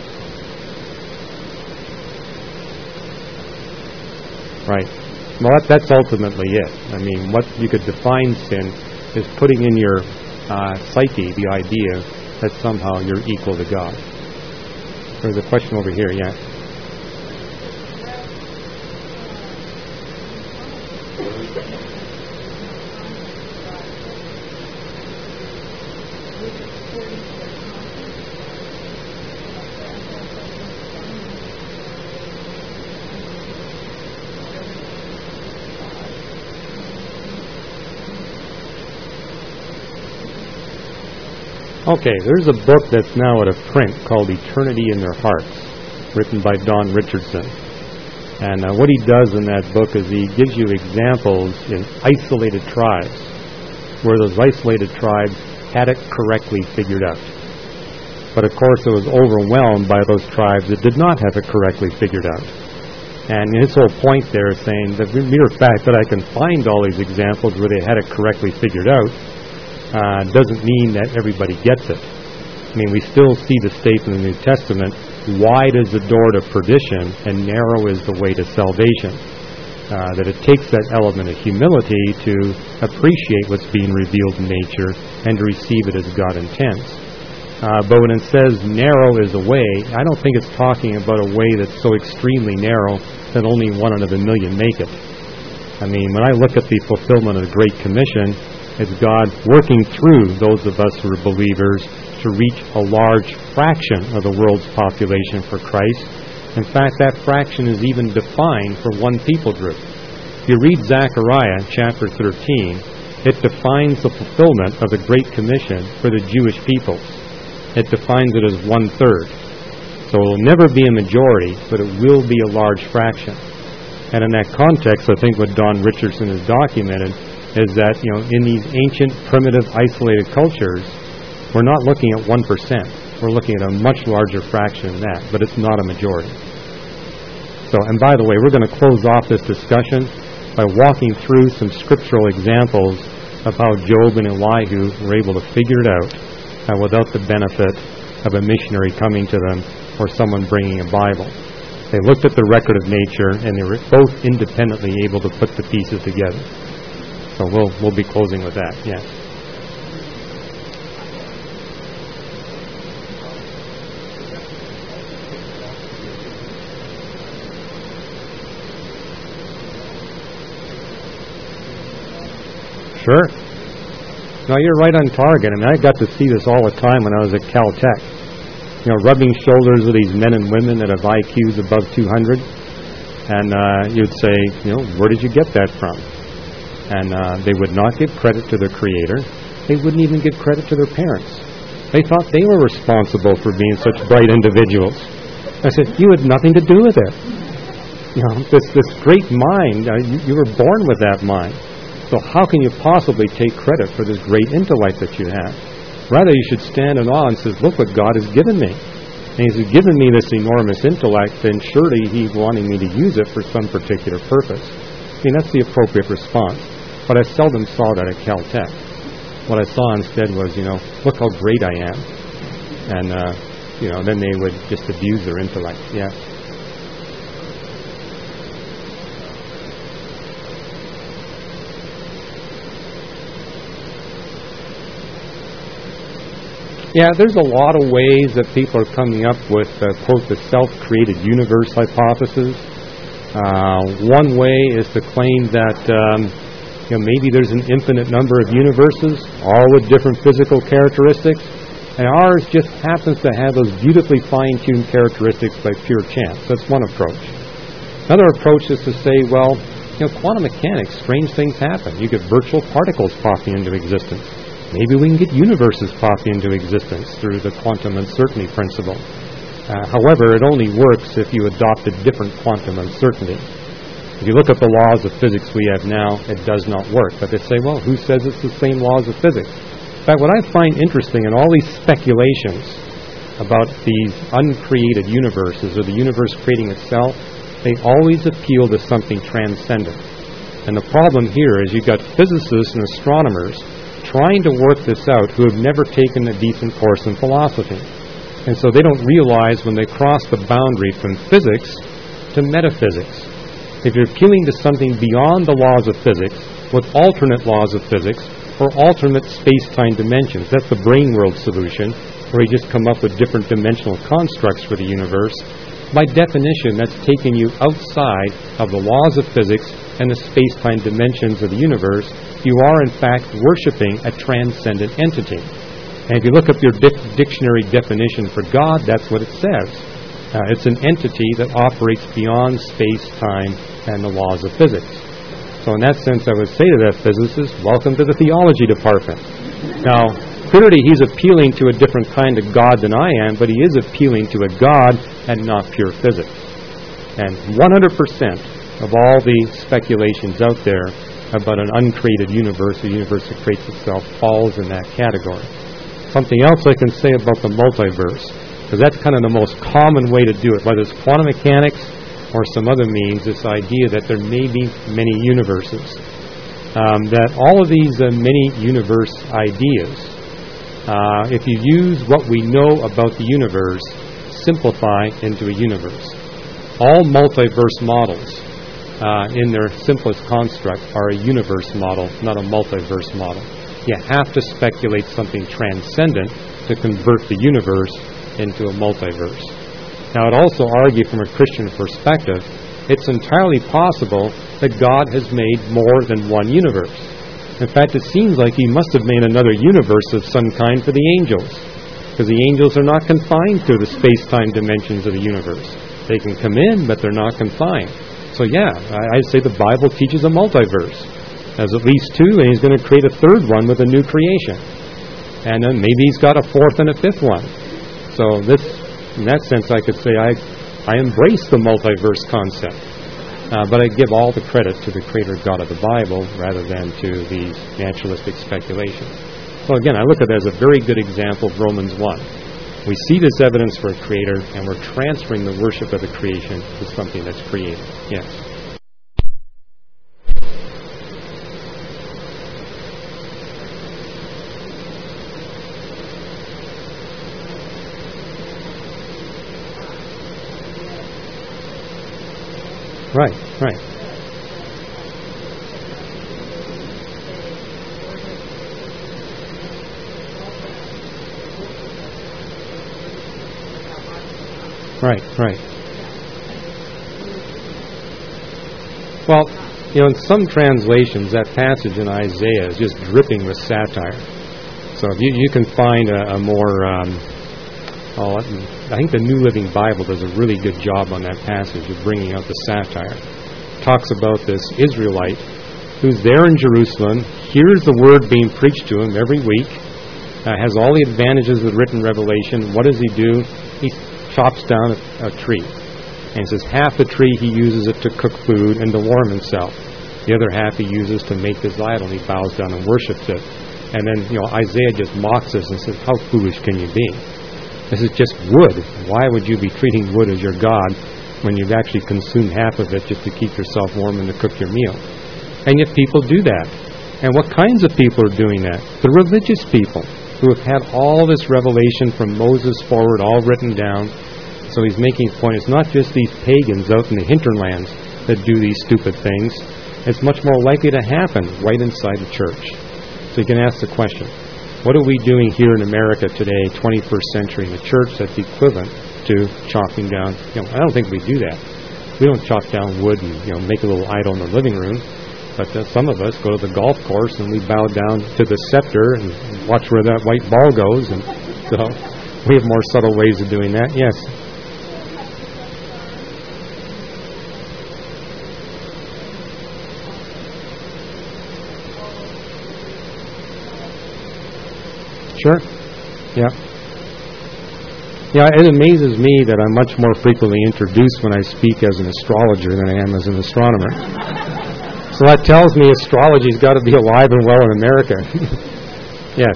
Right. Well, that, that's ultimately it. I mean, what you could define sin is putting in your uh, psyche the idea that somehow you're equal to God. There's a question over here, yeah. Okay, there's a book that's now out of print called Eternity in Their Hearts, written by Don Richardson. And uh, what he does in that book is he gives you examples in isolated tribes, where those isolated tribes had it correctly figured out. But of course it was overwhelmed by those tribes that did not have it correctly figured out. And his whole point there is saying that the mere fact that I can find all these examples where they had it correctly figured out uh, doesn't mean that everybody gets it. I mean, we still see the statement in the New Testament, wide is the door to perdition and narrow is the way to salvation. Uh, that it takes that element of humility to appreciate what's being revealed in nature and to receive it as God intends. Uh, but when it says narrow is a way, I don't think it's talking about a way that's so extremely narrow that only one out of a million make it. I mean, when I look at the fulfillment of the Great Commission, it's God working through those of us who are believers to reach a large fraction of the world's population for Christ. In fact, that fraction is even defined for one people group. If you read Zechariah chapter thirteen, it defines the fulfillment of the Great Commission for the Jewish peoples. It defines it as one-third. So it will never be a majority, but it will be a large fraction. And in that context, I think what Don Richardson has documented is that, you know, in these ancient, primitive, isolated cultures, we're not looking at one percent. We're looking at a much larger fraction than that, but it's not a majority. So, and by the way, we're going to close off this discussion by walking through some scriptural examples of how Job and Elihu were able to figure it out uh, without the benefit of a missionary coming to them or someone bringing a Bible. They looked at the record of nature and they were both independently able to put the pieces together. So we'll we'll be closing with that. Yeah. Sure. No, you're right on target. I mean, I got to see this all the time when I was at Caltech. You know, rubbing shoulders with these men and women that have I Qs above two hundred. And uh, you'd say, you know, where did you get that from? And uh, they would not give credit to their Creator. They wouldn't even give credit to their parents. They thought they were responsible for being such bright individuals. I said, you had nothing to do with it. You know, this, this great mind, uh, you, you were born with that mind. So how can you possibly take credit for this great intellect that you have? Rather, you should stand in awe and say, look what God has given me. And He's given me this enormous intellect, then surely He's wanting me to use it for some particular purpose. I mean, that's the appropriate response. But I seldom saw that at Caltech. What I saw instead was, you know, look how great I am. And, uh, you know, then they would just abuse their intellect. Yeah. Yeah, there's a lot of ways that people are coming up with, uh, quote, the self-created universe hypothesis. Uh, one way is to claim that um, you know, maybe there's an infinite number of universes, all with different physical characteristics, and ours just happens to have those beautifully fine-tuned characteristics by pure chance. That's one approach. Another approach is to say, well, you know, quantum mechanics, strange things happen. You get virtual particles popping into existence. Maybe we can get universes popping into existence through the quantum uncertainty principle. Uh, however, it only works if you adopt a different quantum uncertainty. If you look at the laws of physics we have now, it does not work. But they say, well, who says it's the same laws of physics? In fact, what I find interesting in all these speculations about these uncreated universes or the universe creating itself, they always appeal to something transcendent. And the problem here is you've got physicists and astronomers trying to work this out who have never taken a decent course in philosophy. And so they don't realize when they cross the boundary from physics to metaphysics. If you're appealing to something beyond the laws of physics, with alternate laws of physics, or alternate space-time dimensions, that's the brain world solution, where you just come up with different dimensional constructs for the universe. By definition, that's taking you outside of the laws of physics and the space-time dimensions of the universe. You are, in fact, worshiping a transcendent entity. And if you look up your dic- dictionary definition for God, that's what it says. Uh, it's an entity that operates beyond space-time and the laws of physics. So in that sense, I would say to that physicist, welcome to the theology department. Now, clearly he's appealing to a different kind of God than I am, but he is appealing to a God and not pure physics. And one hundred percent of all the speculations out there about an uncreated universe, a universe that creates itself, falls in that category. Something else I can say about the multiverse, because that's kind of the most common way to do it, whether it's quantum mechanics or some other means, this idea that there may be many universes. Um, that all of these uh, many universe ideas, uh, if you use what we know about the universe, simplify into a universe. All multiverse models, uh, in their simplest construct, are a universe model, not a multiverse model. You have to speculate something transcendent to convert the universe into a multiverse. Now, I'd also argue from a Christian perspective, it's entirely possible that God has made more than one universe. In fact, it seems like He must have made another universe of some kind for the angels, because the angels are not confined to the space-time dimensions of the universe. They can come in, but they're not confined. So yeah, I say the Bible teaches a multiverse. There's at least two, and He's going to create a third one with a new creation. And then maybe He's got a fourth and a fifth one. So this, in that sense, I could say I, I embrace the multiverse concept. Uh, but I give all the credit to the Creator God of the Bible rather than to these naturalistic speculations. So again, I look at it as a very good example of Romans one. We see this evidence for a Creator, and we're transferring the worship of the creation to something that's created. Yes. Right, right. Right, right. Well, you know, in some translations, that passage in Isaiah is just dripping with satire. So if you, you can find a, a more, um, oh, I think the New Living Bible does a really good job on that passage of bringing out the satire. It talks about this Israelite who's there in Jerusalem, hears the word being preached to him every week, uh, has all the advantages of the written revelation. What does he do? He chops down a, a tree. And it says half the tree he uses it to cook food and to warm himself. The other half he uses to make this idol, and he bows down and worships it. And then, you know, Isaiah just mocks us and says, how foolish can you be? This is just wood. Why would you be treating wood as your God when you've actually consumed half of it just to keep yourself warm and to cook your meal? And yet people do that. And what kinds of people are doing that? The religious people who have had all this revelation from Moses forward, all written down. So he's making a point. It's not just these pagans out in the hinterlands that do these stupid things. It's much more likely to happen right inside the church. So you can ask the question, what are we doing here in America today, twenty-first century, in the church that's equivalent to chopping down? You know, I don't think we do that. We don't chop down wood and, you know, make a little idol in the living room. But uh, some of us go to the golf course and we bow down to the scepter and watch where that white ball goes. And so we have more subtle ways of doing that. Yes. Sure. Yeah. Yeah, it amazes me that I'm much more frequently introduced when I speak as an astrologer than I am as an astronomer. So that tells me astrology's got to be alive and well in America. Yes.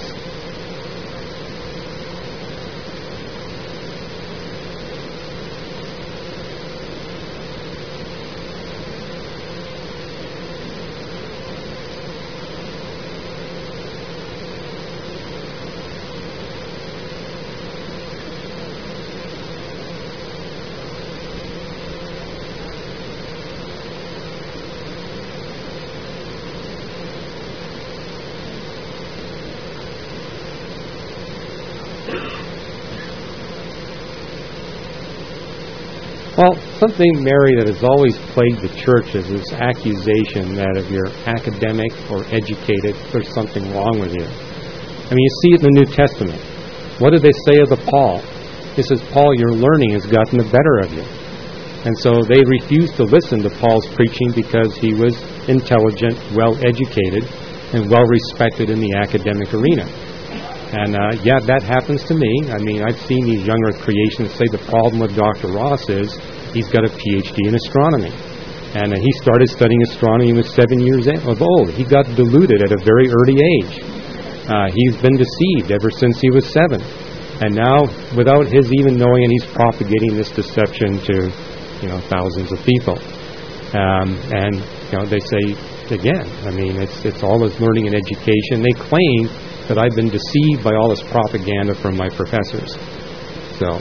Well, something, Mary, that has always plagued the church is this accusation that if you're academic or educated, there's something wrong with you. I mean, you see it in the New Testament. What do they say of the Paul? It says, Paul, your learning has gotten the better of you. And so they refused to listen to Paul's preaching because he was intelligent, well-educated, and well-respected in the academic arena. And, uh, yeah, that happens to me. I mean, I've seen these younger creationists say the problem with Doctor Ross is he's got a P H D in astronomy. And uh, he started studying astronomy when he was seven years of old. He got deluded at a very early age. Uh, he's been deceived ever since he was seven. And now, without his even knowing it, he's propagating this deception to, you know, thousands of people. Um, and, you know, they say, again, I mean, it's it's all his learning and education. They claim that I've been deceived by all this propaganda from my professors. So...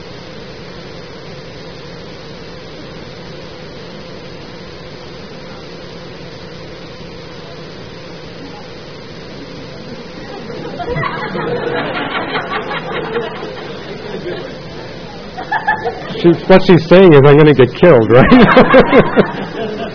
She's, what she's saying is, I'm going to get killed, right?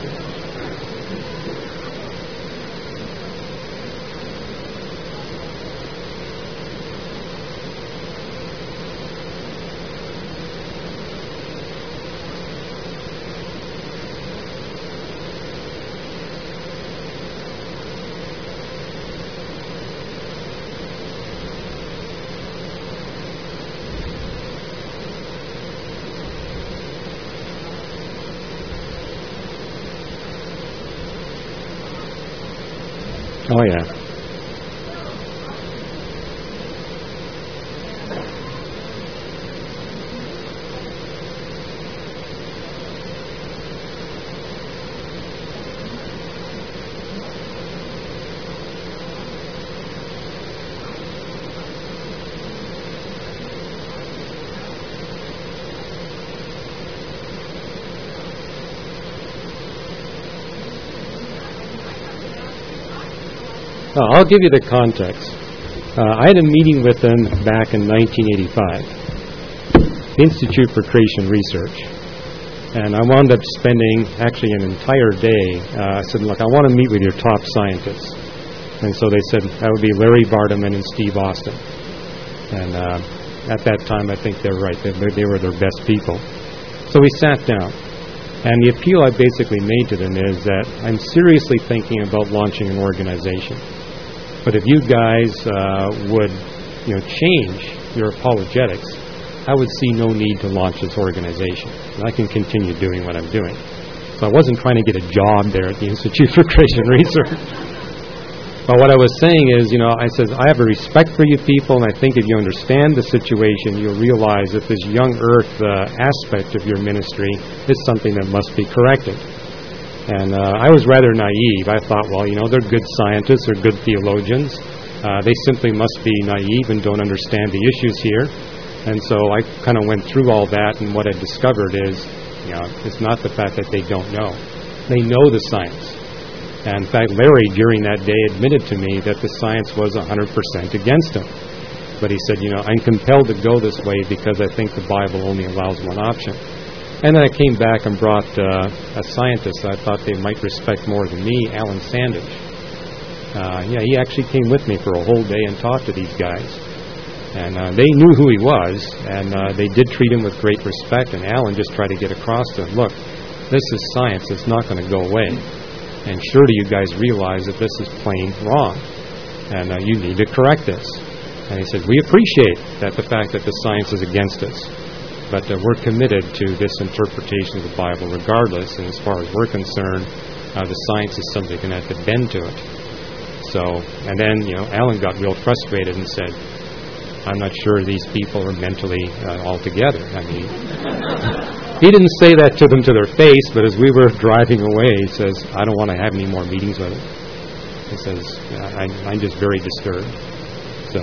Oh, yeah. Oh, I'll give you the context. Uh, I had a meeting with them back in nineteen eighty-five, Institute for Creation Research, and I wound up spending actually an entire day. Uh, I said, look, I want to meet with your top scientists. And so they said that would be Larry Vardaman and Steve Austin. And uh, at that time, I think they're right. They, they were their best people. So we sat down. And the appeal I basically made to them is that I'm seriously thinking about launching an organization. But if you guys uh, would, you know, change your apologetics, I would see no need to launch this organization. And I can continue doing what I'm doing. So I wasn't trying to get a job there at the Institute for Creation Research. But what I was saying is, you know, I said, I have a respect for you people, and I think if you understand the situation, you'll realize that this young earth uh, aspect of your ministry is something that must be corrected. And uh, I was rather naive. I thought, well, you know, they're good scientists, they're good theologians. Uh, they simply must be naive and don't understand the issues here. And so I kind of went through all that, and what I discovered is, you know, it's not the fact that they don't know. They know the science. And in fact, Larry, during that day, admitted to me that the science was one hundred percent against him. But he said, you know, I'm compelled to go this way because I think the Bible only allows one option. And then I came back and brought uh, a scientist I thought they might respect more than me, Alan Sandage. Uh, yeah, he actually came with me for a whole day and talked to these guys. And uh, they knew who he was, and uh, they did treat him with great respect. And Alan just tried to get across to him, look, this is science. It's not going to go away. And surely you guys realize that this is plain wrong. And uh, you need to correct this. And he said, we appreciate that the fact that the science is against us. But uh, we're committed to this interpretation of the Bible regardless. And as far as we're concerned, uh, the science is something going to have to bend to it. So, and then, you know, Alan got real frustrated and said, I'm not sure these people are mentally uh, all together. I mean, he didn't say that to them to their face, but as we were driving away, he says, I don't want to have any more meetings with him. He says, I, I'm just very disturbed. So...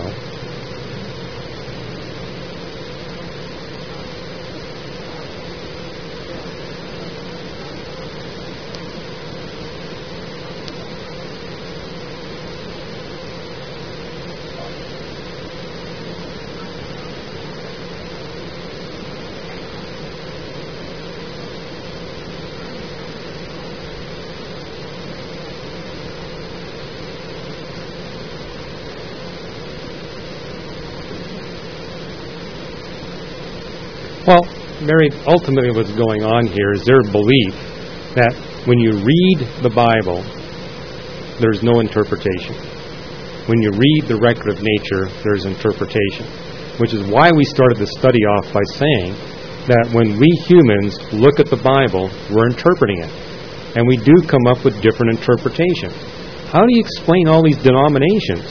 Well, Mary, ultimately what's going on here is their belief that when you read the Bible, there's no interpretation. When you read the record of nature, there's interpretation. Which is why we started the study off by saying that when we humans look at the Bible, we're interpreting it. And we do come up with different interpretations. How do you explain all these denominations?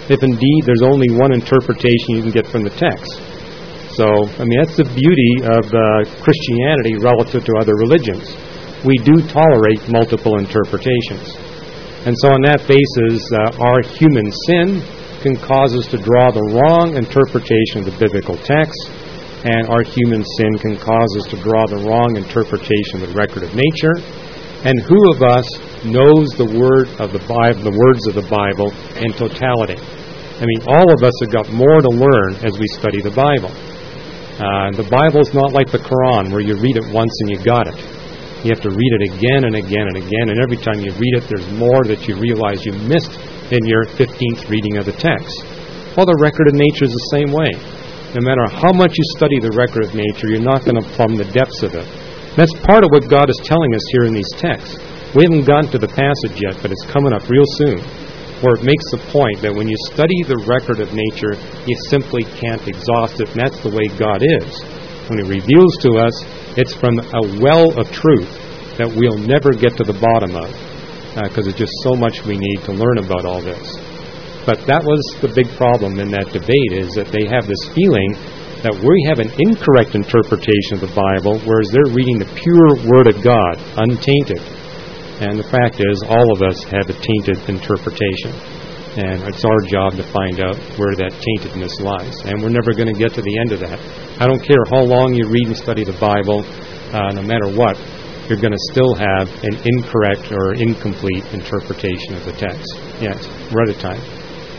if indeed there's only one interpretation you can get from the text. So, I mean, that's the beauty of uh, Christianity relative to other religions. We do tolerate multiple interpretations. And so on that basis, uh, our human sin can cause us to draw the wrong interpretation of the biblical text, and our human sin can cause us to draw the wrong interpretation of the record of nature. And who of us knows the word of the Bible, the words of the Bible in totality? I mean, all of us have got more to learn as we study the Bible. Uh, the Bible is not like the Quran, where you read it once and you got it. You have to read it again and again and again, and every time you read it, there's more that you realize you missed in your fifteenth reading of the text. Well, the record of nature is the same way. No matter how much you study the record of nature, you're not going to plumb the depths of it. That's part of what God is telling us here in these texts. We haven't gotten to the passage yet, but it's coming up real soon, where it makes the point that when you study the record of nature, you simply can't exhaust it, and that's the way God is. When He reveals to us, it's from a well of truth that we'll never get to the bottom of, because uh, it's just so much we need to learn about all this. But that was the big problem in that debate, is that they have this feeling that we have an incorrect interpretation of the Bible, whereas they're reading the pure Word of God, untainted. And the fact is, all of us have a tainted interpretation. And it's our job to find out where that taintedness lies. And we're never going to get to the end of that. I don't care how long you read and study the Bible, uh, no matter what, you're going to still have an incorrect or incomplete interpretation of the text. Yes, we're out of time.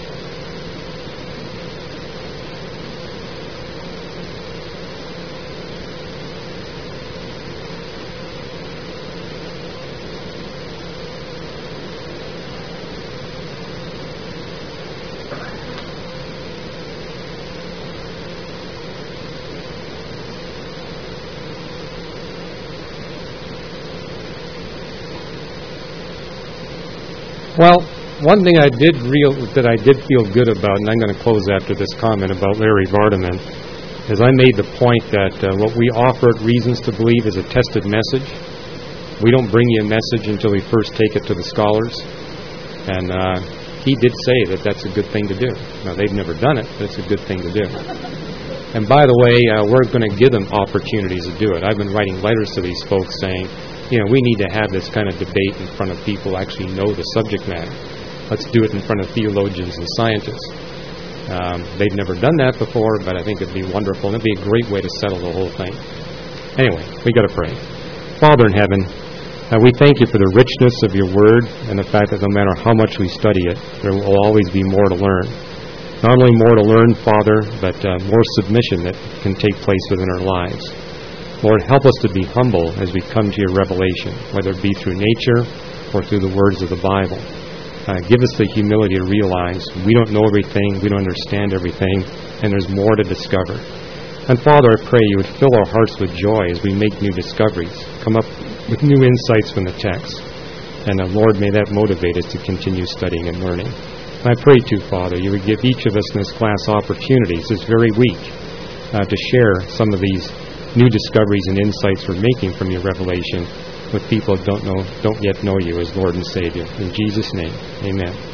Well, one thing I did real that I did feel good about, and I'm going to close after this comment about Larry Vardaman, is I made the point that uh, what we offer at Reasons to Believe is a tested message. We don't bring you a message until we first take it to the scholars. And uh, he did say that that's a good thing to do. Now, they've never done it, but it's a good thing to do. And by the way, uh, we're going to give them opportunities to do it. I've been writing letters to these folks saying, you know, we need to have this kind of debate in front of people who actually know the subject matter. Let's do it in front of theologians and scientists. Um, they've never done that before, but I think it'd be wonderful, and it'd be a great way to settle the whole thing. Anyway, we got to pray. Father in heaven, uh, we thank you for the richness of your word and the fact that no matter how much we study it, there will always be more to learn. Not only more to learn, Father, but uh, more submission that can take place within our lives. Lord, help us to be humble as we come to your revelation, whether it be through nature or through the words of the Bible. Uh, give us the humility to realize we don't know everything, we don't understand everything, and there's more to discover. And Father, I pray you would fill our hearts with joy as we make new discoveries, come up with new insights from the text. And uh, Lord, may that motivate us to continue studying and learning. And I pray too, Father, you would give each of us in this class opportunities this very week uh, to share some of these new discoveries and insights we're making from your revelation with people who don't know, don't yet know you as Lord and Savior. In Jesus' name, amen.